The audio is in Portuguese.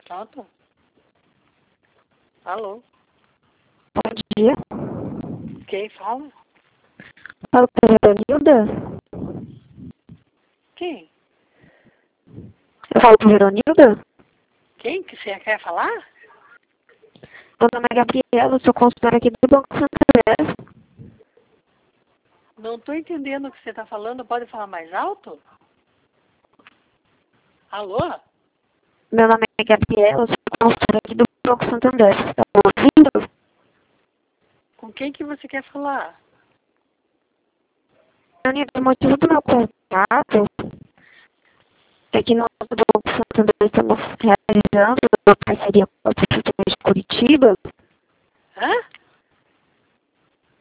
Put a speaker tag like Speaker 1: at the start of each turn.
Speaker 1: Pronto. Alô?
Speaker 2: Bom dia.
Speaker 1: Quem fala?
Speaker 2: Fala com a Veronilda?
Speaker 1: Quem?
Speaker 2: Eu falo com a Veronilda?
Speaker 1: Quem que você quer falar?
Speaker 2: Meu nome é Gabriela, eu sou consultora aqui do Banco Santander.
Speaker 1: Não estou entendendo o que você está falando. Pode falar mais alto? Alô?
Speaker 2: Meu nome é Gabriela, eu sou consultora aqui do Banco Santander. Está ouvindo?
Speaker 1: Com quem que você quer falar?
Speaker 2: Veronilda, o motivo do meu contato é que nós do Banco Santander estamos realizando uma parceria com a Prefeitura de Curitiba
Speaker 1: Hã?